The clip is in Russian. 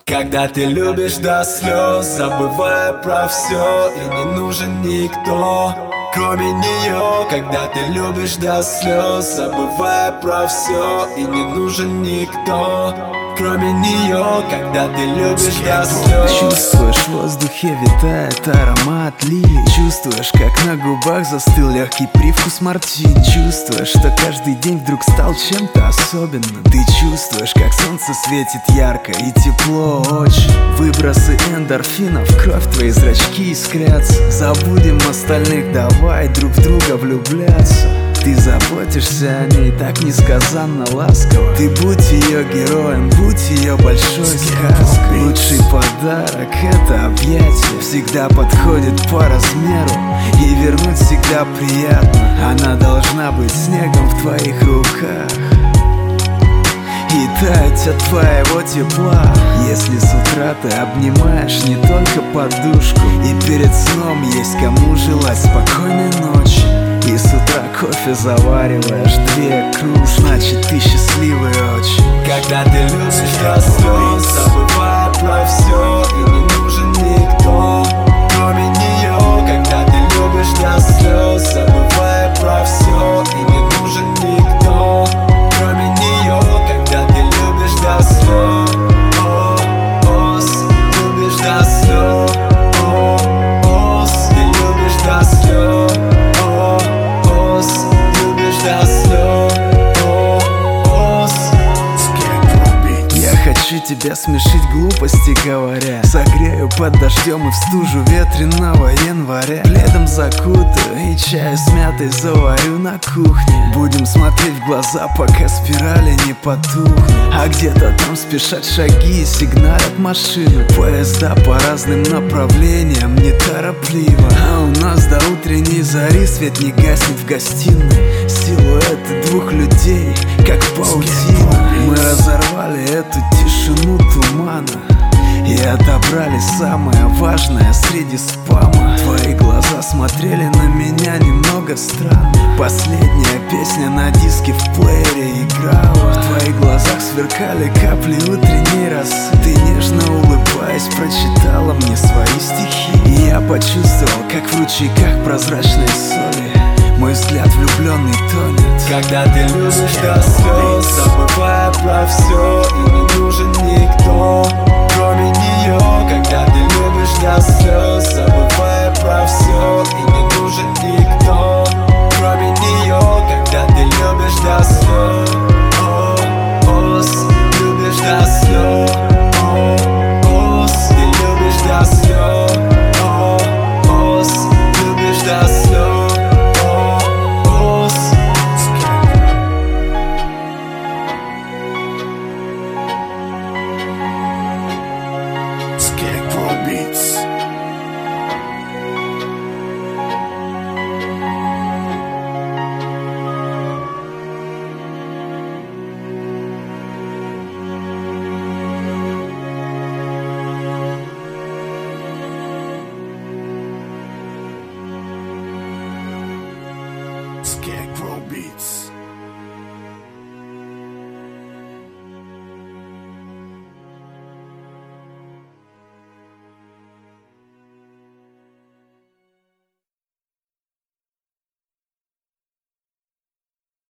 Когда ты любишь до слез, забывая про все, и не нужен никто, кроме нее. Когда ты любишь до слез, забывая про все, и не нужен никто, кроме нее. Когда ты любишь до слез. Чувствуешь, в воздухе витает аромат лилий. Чувствуешь, как на губах застыл легкий привкус мартини. Чувствуешь, что каждый день вдруг стал чем-то особенным. Ты чувствуешь, как солнце светит ярко и тепло очень. Выбросы эндорфинов, кровь, твои зрачки искрятся. Забудем остальных, давай друг в друга влюбляться. Ты заботишься о ней так несказанно ласково. Ты будь ее героем, будь ее большой сказкой. Лучший подарок — это объятие. Всегда подходит по размеру, и вернуть всегда приятно. Она должна быть снегом в твоих руках и таять от твоего тепла. Если с утра ты обнимаешь не только подушку, и перед сном есть кому желать спокойной ночи, и с утра кофе завариваешь 2 кружки, значит ты счастливый очень. Когда ты любишь до слез, забывая про все, и не нужен никто, кроме нее. Когда ты любишь до слез, забывая про все, и не нужен никто, кроме нее. Когда ты любишь до слез, любишь до слез, ты любишь до слез. Хочу тебя смешить, глупости говоря. Согрею под дождем и в стужу ветреного января. Пледом закутаю и чаю с мятой заварю на кухне. Будем смотреть в глаза, пока спирали не потухнут. А где-то там спешат шаги и сигналят машины. Поезда по разным направлениям неторопливо. А у нас до утренней зари свет не гаснет в гостиной. Силуэты 2 людей, как паутина. Мы разорвали эту тишину тумана и отобрали самое важное среди спама. Твои глаза смотрели на меня немного странно. Последняя песня на диске в плеере играла. В твоих глазах сверкали капли утренней росы. Ты нежно улыбаясь прочитала мне свои стихи, и я почувствовал, как в ручейках прозрачной соли мой взгляд влюбленный тонет. Когда ты любишь до слез, забывая про все, и не нужен никто,